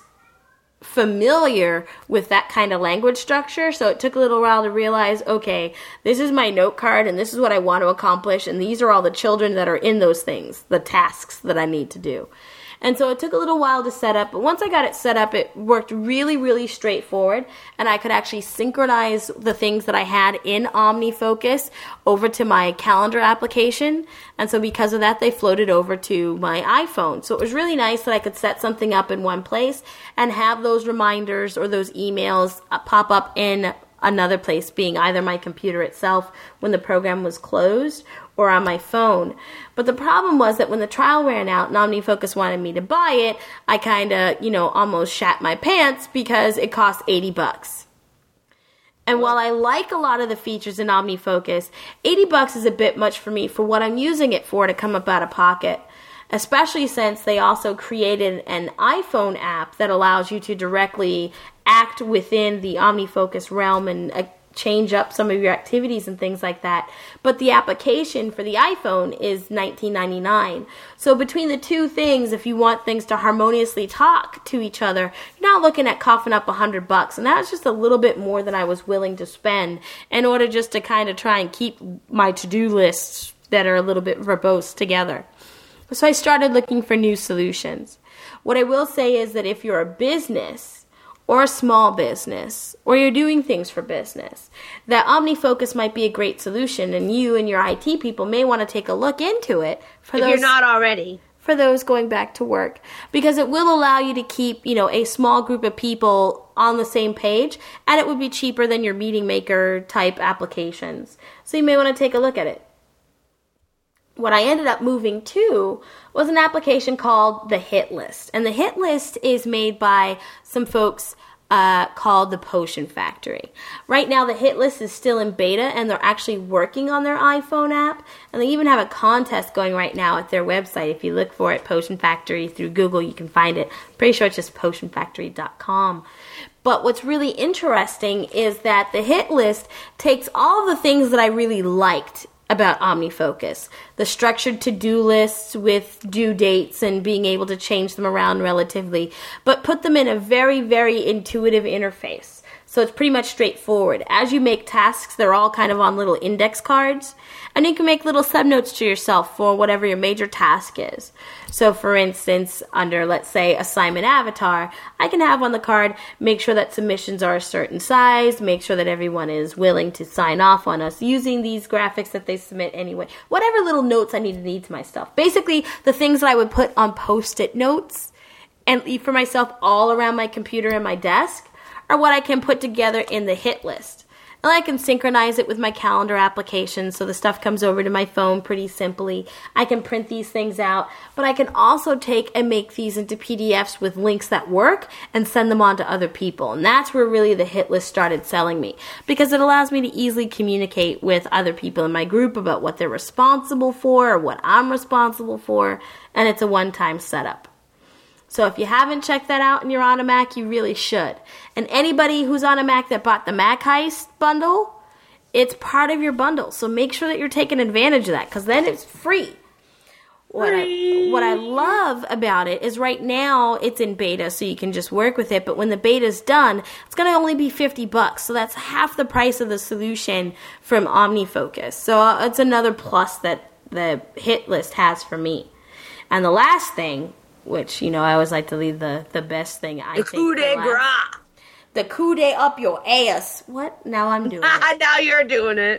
familiar with that kind of language structure, so it took a little while to realize, okay, this is my note card and this is what I want to accomplish, and these are all the children that are in those things, the tasks that I need to do. And so it took a little while to set up, but once I got it set up, it worked really, really straightforward, and I could actually synchronize the things that I had in OmniFocus over to my calendar application, and so because of that, they floated over to my iPhone. So it was really nice that I could set something up in one place and have those reminders or those emails pop up in another place, being either my computer itself when the program was closed or on my phone. But the problem was that when the trial ran out and OmniFocus wanted me to buy it, I kind of, almost shat my pants because it cost $80. And while I like a lot of the features in OmniFocus, $80 is a bit much for me for what I'm using it for to come up out of pocket. Especially since they also created an iPhone app that allows you to directly act within the OmniFocus realm and change up some of your activities and things like that. But the application for the iPhone is $19.99. So between the two things, if you want things to harmoniously talk to each other, you're not looking at coughing up $100. And that was just a little bit more than I was willing to spend in order just to kind of try and keep my to-do lists that are a little bit verbose together. So I started looking for new solutions. What I will say is that if you're a business or a small business or you're doing things for business, that OmniFocus might be a great solution, and you and your IT people may want to take a look into it if you're not already. For those going back to work, because it will allow you to keep, a small group of people on the same page, and it would be cheaper than your Meeting Maker type applications. So you may want to take a look at it. What I ended up moving to was an application called the Hit List. And the Hit List is made by some folks called the Potion Factory. Right now, the Hit List is still in beta, and they're actually working on their iPhone app. And they even have a contest going right now at their website. If you look for it, Potion Factory, through Google, you can find it. Pretty sure it's just potionfactory.com. But what's really interesting is that the Hit List takes all the things that I really liked about OmniFocus. The structured to-do lists with due dates and being able to change them around relatively, but put them in a very, very intuitive interface. So it's pretty much straightforward. As you make tasks, they're all kind of on little index cards, and you can make little subnotes to yourself for whatever your major task is. So for instance, under, let's say, assignment avatar, I can have on the card, make sure that submissions are a certain size, make sure that everyone is willing to sign off on us using these graphics that they submit anyway. Whatever little notes I need to my stuff. Basically, the things that I would put on Post-it notes and leave for myself all around my computer and my desk are what I can put together in the Hit List. And I can synchronize it with my calendar application, so the stuff comes over to my phone pretty simply. I can print these things out, but I can also take and make these into PDFs with links that work and send them on to other people. And that's where really the Hit List started selling me, because it allows me to easily communicate with other people in my group about what they're responsible for or what I'm responsible for, and it's a one-time setup. So if you haven't checked that out and you're on a Mac, you really should. And anybody who's on a Mac that bought the Mac Heist bundle, it's part of your bundle. So make sure that you're taking advantage of that, because then it's free. What I love about it is right now it's in beta, so you can just work with it. But when the beta's done, it's going to only be $50. So that's half the price of the solution from OmniFocus. So it's another plus that the Hit List has for me. And the last thing which, I always like to leave the best thing I think. The coup de grace. The coup de up your ass. What? Now I'm doing it. Now you're doing it.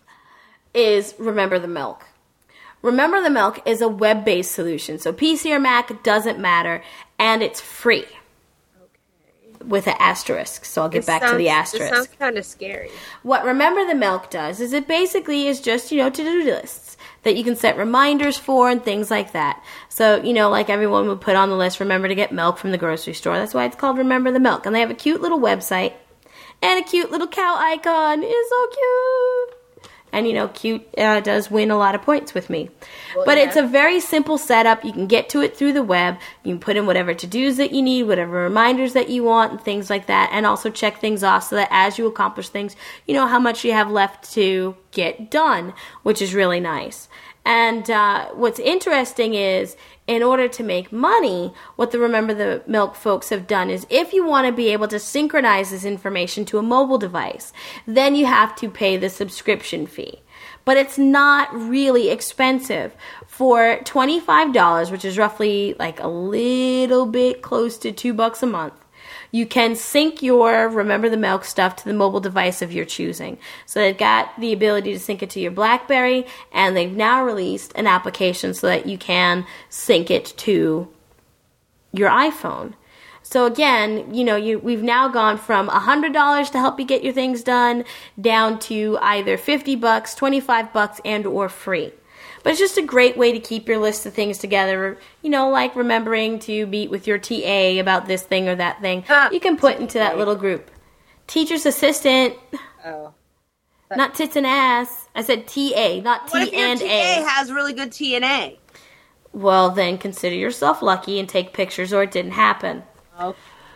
Is Remember the Milk. Remember the Milk is a web-based solution. So PC or Mac doesn't matter, and it's free. Okay. With an asterisk. So I'll get back to the asterisk. This sounds kind of scary. What Remember the Milk does is it basically is just, to-do lists that you can set reminders for and things like that. So, like everyone would put on the list, remember to get milk from the grocery store. That's why it's called Remember the Milk. And they have a cute little website and a cute little cow icon. It's so cute. And, cute does win a lot of points with me. Well, but it's a very simple setup. You can get to it through the web. You can put in whatever to-dos that you need, whatever reminders that you want, and things like that. And also check things off so that as you accomplish things, you know how much you have left to get done, which is really nice. And what's interesting is, in order to make money, what the Remember the Milk folks have done is if you want to be able to synchronize this information to a mobile device, then you have to pay the subscription fee. But it's not really expensive. For $25, which is roughly like a little bit close to $2 a month, you can sync your Remember the Milk stuff to the mobile device of your choosing. So they've got the ability to sync it to your BlackBerry, and they've now released an application so that you can sync it to your iPhone. So again, we've now gone from $100 to help you get your things done down to either $50, $25, and or free. But it's just a great way to keep your list of things together, like remembering to meet with your TA about this thing or that thing. You can put into that little group. Teacher's assistant. Oh. Not tits and ass. I said TA, not T and A. What if your TA has really good TNA? Well, then consider yourself lucky and take pictures, or it didn't happen. Oh.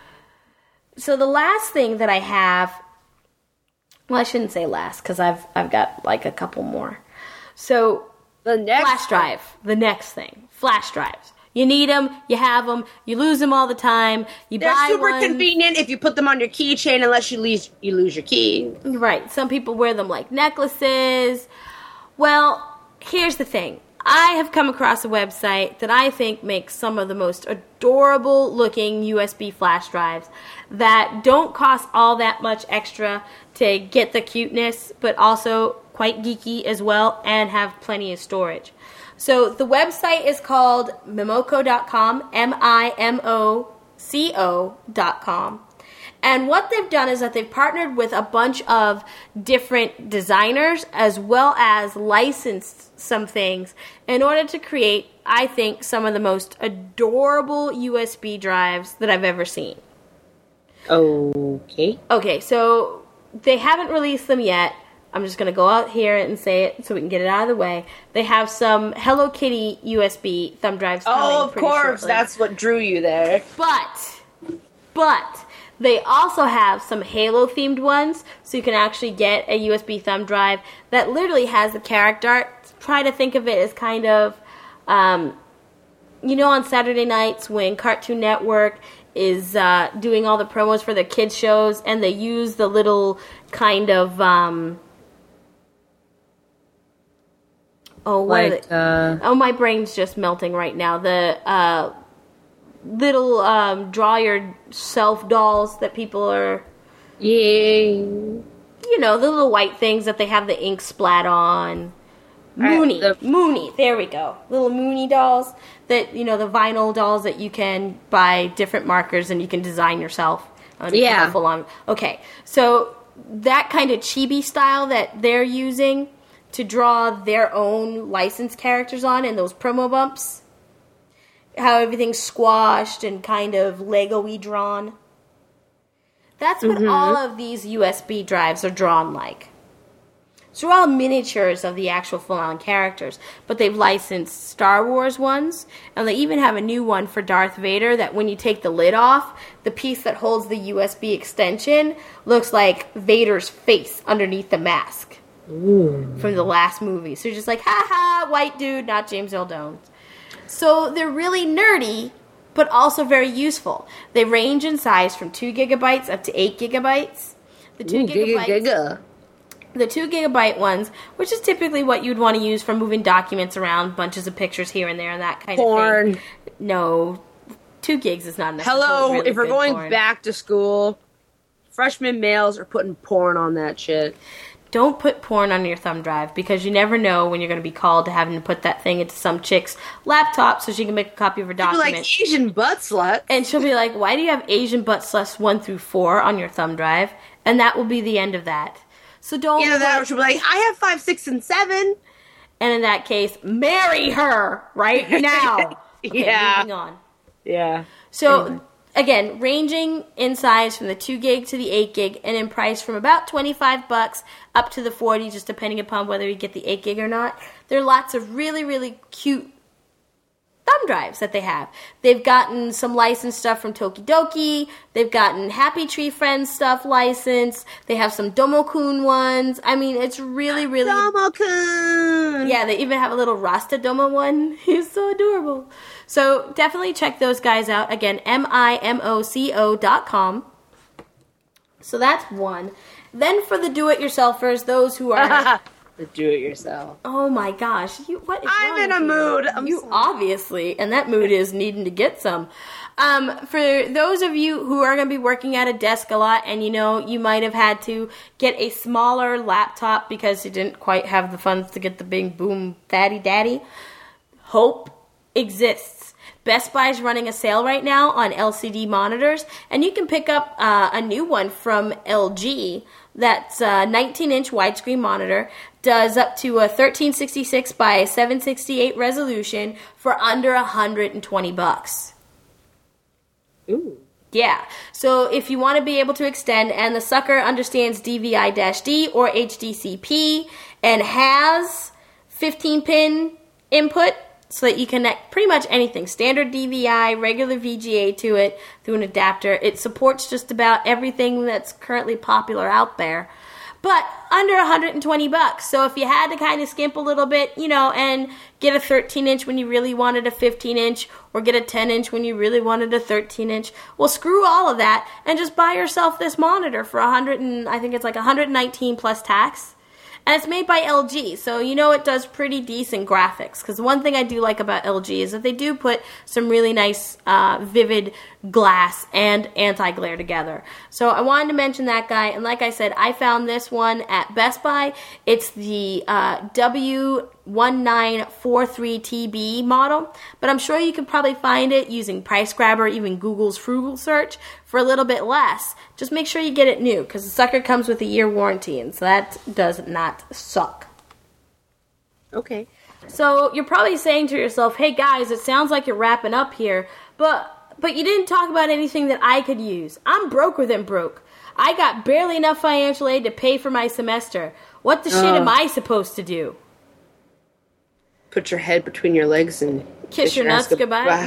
So the last thing that I have, well, I shouldn't say last, because I've got like a couple more. So the next flash drive. The next thing. Flash drives. You need them. You have them. You lose them all the time. They're super convenient if you put them on your keychain, unless you lose your key. Right. Some people wear them like necklaces. Well, here's the thing. I have come across a website that I think makes some of the most adorable looking USB flash drives that don't cost all that much extra to get the cuteness, but also quite geeky as well, and have plenty of storage. So the website is called Mimoco.com, MIMOCO.com. And what they've done is that they've partnered with a bunch of different designers as well as licensed some things in order to create, I think, some of the most adorable USB drives that I've ever seen. Okay. Okay, so they haven't released them yet. I'm just going to go out here and say it so we can get it out of the way. They have some Hello Kitty USB thumb drives coming. Oh, of course. Shortly. That's what drew you there. But they also have some Halo-themed ones, so you can actually get a USB thumb drive that literally has the character art. Try to think of it as kind of, on Saturday nights when Cartoon Network is doing all the promos for their kids' shows, and they use the little kind of, my brain's just melting right now. The little draw yourself dolls that people are, the little white things that they have the ink splat on. Mooney, there we go. Little Mooney dolls that, the vinyl dolls that you can buy different markers and you can design yourself. Okay, so that kind of chibi style that they're using to draw their own licensed characters on and those promo bumps, how everything's squashed and kind of Lego-y drawn. That's what all of these USB drives are drawn like. So they're all miniatures of the actual full-on characters, but they've licensed Star Wars ones, and they even have a new one for Darth Vader that when you take the lid off, the piece that holds the USB extension looks like Vader's face underneath the mask. Ooh. From the last movie. So you're just like, ha-ha, white dude, not James Earl Jones. So they're really nerdy, but also very useful. They range in size from 2 gigabytes up to 8 gigabytes. The 2 gigabytes... The 2 gigabyte ones, which is typically what you'd want to use for moving documents around, bunches of pictures here and there, and that kind of thing. No, 2 gigs is not enough. Hello, really if we're good going porn. back to school, freshman males are putting porn on that shit. Don't put porn on your thumb drive because you never know when you're going to be called to having to put that thing into some chick's laptop so she can make a copy of her document. Like Asian butt slut. And she'll be like, why do you have Asian butt sluts 1 through 4 on your thumb drive? And that will be the end of that. So don't... Either that or she'll be like, I have 5, 6, and 7. And in that case, marry her right now. Okay, Yeah. moving on. Yeah. So... Anyway. Again, ranging in size from the 2 gig to the 8 gig, and in price from about $25 up to the 40, just depending upon whether you get the 8 gig or not. There are lots of really, really cute thumb drives that they have. They've gotten some licensed stuff from Tokidoki. They've gotten Happy Tree Friends stuff licensed. They have some Domo-kun ones. I mean, it's really, really... Domo-kun! Yeah, they even have a little Rasta Domo one. He's so adorable. So definitely check those guys out. Again, MIMOCO.com. So that's one. Then for the do-it-yourselfers, those who are... The do-it-yourself. Oh my gosh. What is I'm wrong in a with you? mood. You obviously, and that mood is needing to get some. For those of you who are going to be working at a desk a lot and you might have had to get a smaller laptop because you didn't quite have the funds to get the big boom fatty daddy, hope exists. Best Buy is running a sale right now on LCD monitors, and you can pick up a new one from LG that's a 19-inch widescreen monitor, does up to a 1366 by 768 resolution for under $120. Ooh. Yeah, so if you want to be able to extend, and the sucker understands DVI-D or HDCP and has 15-pin input, so that you connect pretty much anything, standard DVI, regular VGA to it through an adapter. It supports just about everything that's currently popular out there, but under $120. So if you had to kind of skimp a little bit, and get a 13-inch when you really wanted a 15-inch, or get a 10-inch when you really wanted a 13-inch, well, screw all of that and just buy yourself this monitor for $119 plus tax. And it's made by LG, so it does pretty decent graphics. Because one thing I do like about LG is that they do put some really nice, vivid glass and anti-glare together. So I wanted to mention that guy. And like I said, I found this one at Best Buy. It's the W1943TB model. But I'm sure you can probably find it using Price Grabber, even Google's Frugal Search, for a little bit less. Just make sure you get it new, because the sucker comes with a year warranty, and so that does not suck. Okay. So you're probably saying to yourself, hey guys, it sounds like you're wrapping up here, but you didn't talk about anything that I could use. I'm broker than broke. I got barely enough financial aid to pay for my semester. What the shit am I supposed to do? Put your head between your legs and Kiss your nuts goodbye?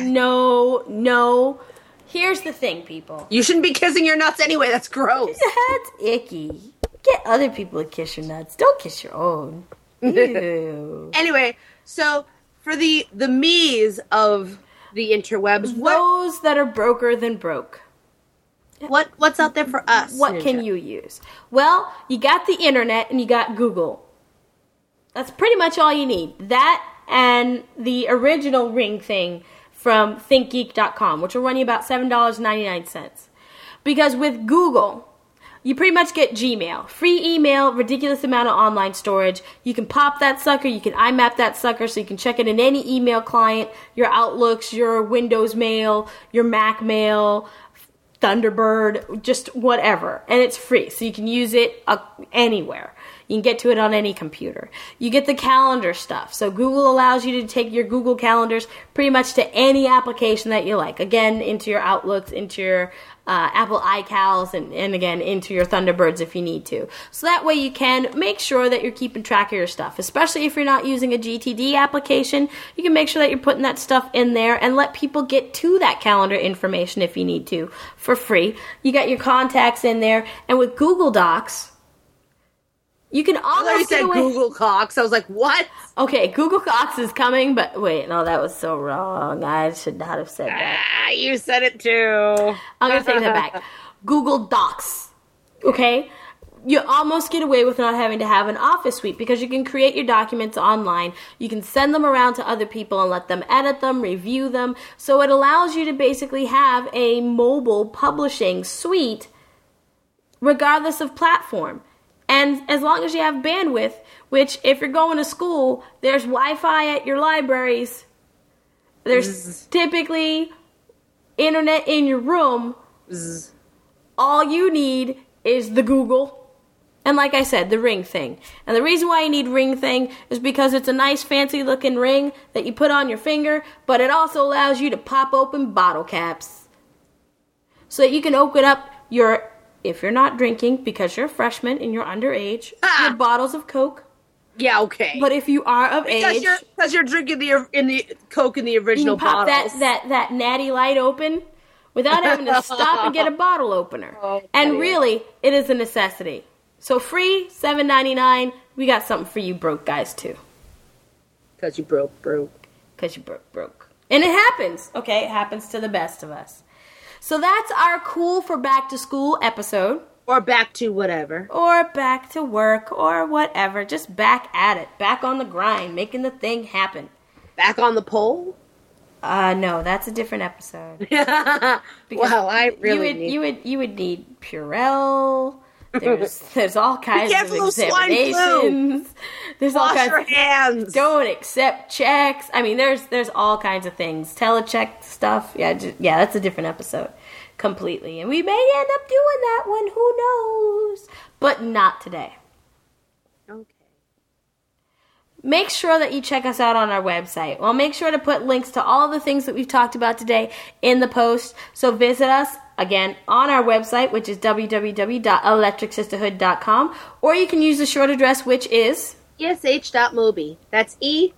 No. Here's the thing, people. You shouldn't be kissing your nuts anyway. That's gross. That's icky. Get other people to kiss your nuts. Don't kiss your own. Ew. Anyway, so for the me's of the interwebs, those that are broker than broke. What's out there for us? What can you use? Well, you got the internet and you got Google. That's pretty much all you need. That and the original Ring thing from ThinkGeek.com, which will run you about $7.99. Because with Google, you pretty much get Gmail. Free email, ridiculous amount of online storage. You can pop that sucker, you can IMAP that sucker, so you can check it in any email client, your Outlooks, your Windows Mail, your Mac Mail, Thunderbird, just whatever. And it's free, so you can use it anywhere. You can get to it on any computer. You get the calendar stuff. So Google allows you to take your Google calendars pretty much to any application that you like. Again, into your Outlooks, into your Apple iCals, and again, into your Thunderbirds if you need to. So that way you can make sure that you're keeping track of your stuff. Especially if you're not using a GTD application, you can make sure that you're putting that stuff in there and let people get to that calendar information if you need to for free. You got your contacts in there. And with Google Docs, you can almost said Google Cox. I was like, what? Okay, Google Cox is coming, but wait, no, that was so wrong. I should not have said that. You said it too. I'm going to take that back. Google Docs. Okay? you almost get away with not having to have an office suite because you can create your documents online. You can send them around to other people and let them edit them, review them. So it allows you to basically have a mobile publishing suite regardless of platform. And as long as you have bandwidth, which if you're going to school, there's Wi-Fi at your libraries. There's typically internet in your room. All you need is the Google. And like I said, the Ring thing. And the reason why you need Ring thing is because it's a nice fancy looking ring that you put on your finger, but it also allows you to pop open bottle caps. So that you can open up your, if you're not drinking because you're a freshman and you're underage, your bottles of Coke. Yeah, okay. But if you are of age, because you're drinking the Coke in the original you can pop bottles. that Natty Light open without having to stop and get a bottle opener. And really, it is a necessity. So free, $7.99. We got something for you broke guys, too. Because you broke. Because you broke. And it happens. Okay, it happens to the best of us. So that's our cool for back to school episode. Or back to whatever. Or back to work, or whatever. Just back at it. Back on the grind, making the thing happen. Back on the pole? No, that's a different episode. Well, I really need... You would need Purell. There's all kinds of examinations. There's all kinds. Wash your hands. Don't accept checks. I mean, there's all kinds of things. Telecheck stuff. Yeah, that's a different episode completely. And we may end up doing that one. Who knows? But not today. Okay. Make sure that you check us out on our website. We'll make sure to put links to all the things that we've talked about today in the post. So visit us, again, on our website, which is www.electricsisterhood.com. Or you can use the short address, which is... ESH.mobi. That's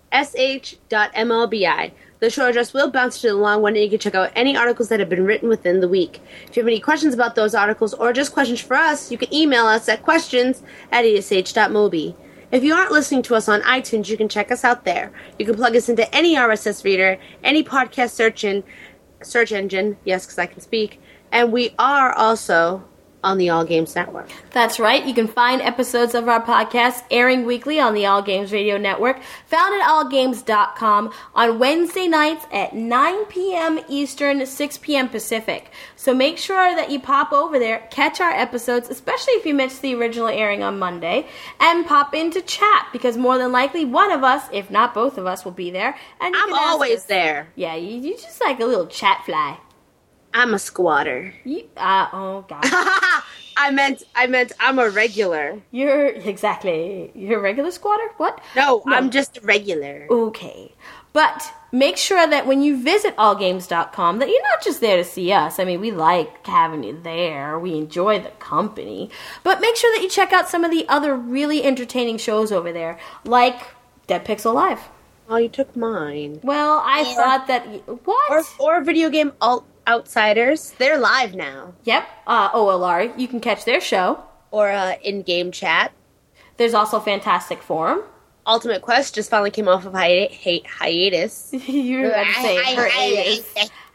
ESH.MLBI. The short address will bounce to the long one, and you can check out any articles that have been written within the week. If you have any questions about those articles or just questions for us, you can email us at questions@esh.mobi. If you aren't listening to us on iTunes, you can check us out there. You can plug us into any RSS reader, any podcast search engine, yes, because I can speak, and we are also on the All Games Network. That's right. You can find episodes of our podcast airing weekly on the All Games Radio Network, found at allgames.com on Wednesday nights at 9 p.m. Eastern, 6 p.m. Pacific. So make sure that you pop over there, catch our episodes, especially if you missed the original airing on Monday, and pop into chat, because more than likely one of us, if not both of us, will be there. And I'm always there. Yeah, you just like a little chat fly. I'm a squatter. Oh God. I meant I'm a regular. You're a regular squatter? What? No, I'm just a regular. Okay. But make sure that when you visit allgames.com that you're not just there to see us. I mean, we like having you there. We enjoy the company. But make sure that you check out some of the other really entertaining shows over there, like Dead Pixel Live. Oh, you took mine. Well, I thought that... What? Or Video Game Outsiders. They're live now. Yep. OLR. You can catch their show. Or in-game chat. There's also Fantastic Forum. Ultimate Quest just finally came off of hiatus. You were about to say hiatus.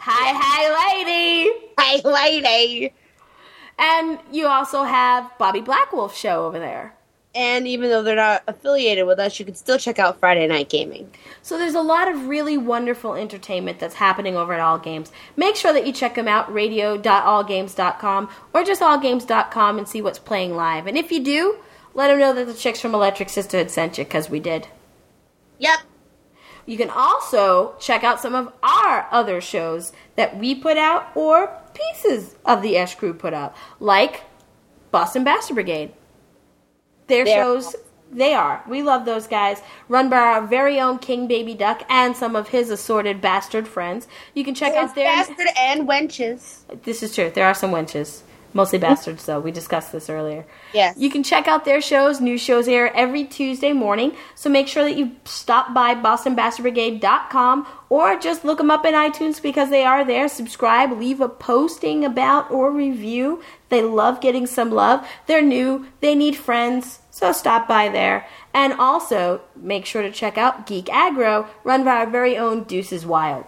Hi, lady. Hi, lady. And you also have Bobby Blackwolf's show over there. And even though they're not affiliated with us, you can still check out Friday Night Gaming. So there's a lot of really wonderful entertainment that's happening over at All Games. Make sure that you check them out, radio.allgames.com or just allgames.com, and see what's playing live. And if you do, let them know that the chicks from Electric Sisterhood sent you, because we did. Yep. You can also check out some of our other shows that we put out or pieces of the Esh Crew put out, like Boston Bastard Brigade. Their shows, they are. We love those guys. Run by our very own King Baby Duck and some of his assorted bastard friends. You can check out their... Bastard and wenches. This is true. There are some wenches. Mostly bastards, though. We discussed this earlier. Yes. You can check out their shows. New shows air every Tuesday morning. So make sure that you stop by BostonBastardBrigade.com or just look them up in iTunes, because they are there. Subscribe. Leave a posting about or review. They love getting some love. They're new. They need friends. So stop by there. And also, make sure to check out Geek Aggro, run by our very own Deuces Wild.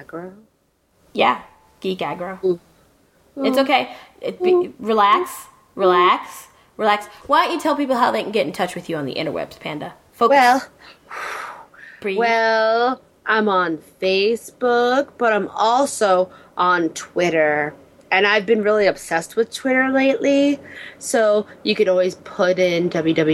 Aggro? Yeah. Geek Aggro. Ooh. It's okay. Relax. Relax. Why don't you tell people how they can get in touch with you on the interwebs, Panda? Focus. Breathe. Well, I'm on Facebook, but I'm also on Twitter. And I've been really obsessed with Twitter lately. So you could always put in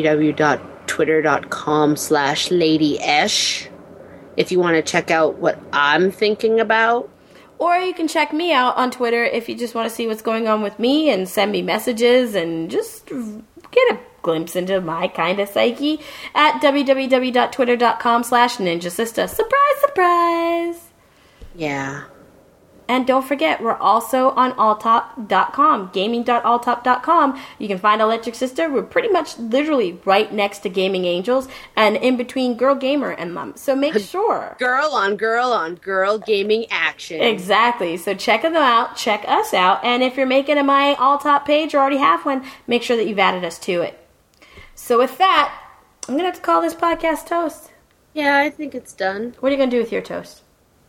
www.twitter.com/ladyesh if you want to check out what I'm thinking about. Or you can check me out on Twitter if you just want to see what's going on with me and send me messages and just get a glimpse into my kind of psyche at www.twitter.com/ninjasista. Surprise, surprise! Yeah. And don't forget, we're also on alltop.com, gaming.alltop.com. You can find Electric Sister. We're pretty much literally right next to Gaming Angels and in between Girl Gamer and them. So make sure. Girl on girl gaming action. Exactly. So check them out. Check us out. And if you're making a My All Top page or already have one, make sure that you've added us to it. So with that, I'm going to have to call this podcast toast. Yeah, I think it's done. What are you going to do with your toast?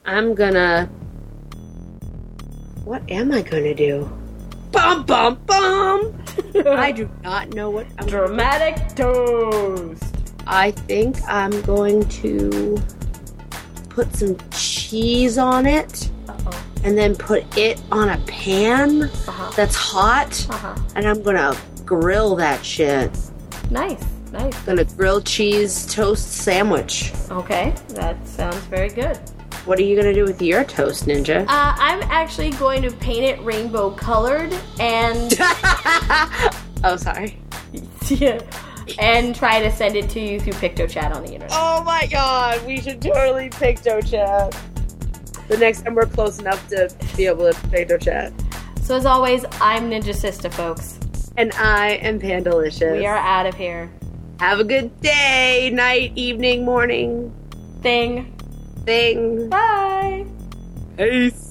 What am I gonna do? Bum, bum, bum! I do not know what I'm Dramatic toast! I think I'm going to put some cheese on it. Uh-oh. And then put it on a pan that's hot. And I'm gonna grill that shit. Nice. Gonna grill cheese toast sandwich. Okay, that sounds very good. What are you going to do with your toast, Ninja? I'm actually going to paint it rainbow colored and... Oh, sorry. Yeah. And try to send it to you through PictoChat on the internet. Oh my god, we should totally PictoChat. The next time we're close enough to be able to PictoChat. So as always, I'm Ninja Sista, folks. And I am Pandalicious. We are out of here. Have a good day, night, evening, morning. Thing. Thing. Bye. Peace.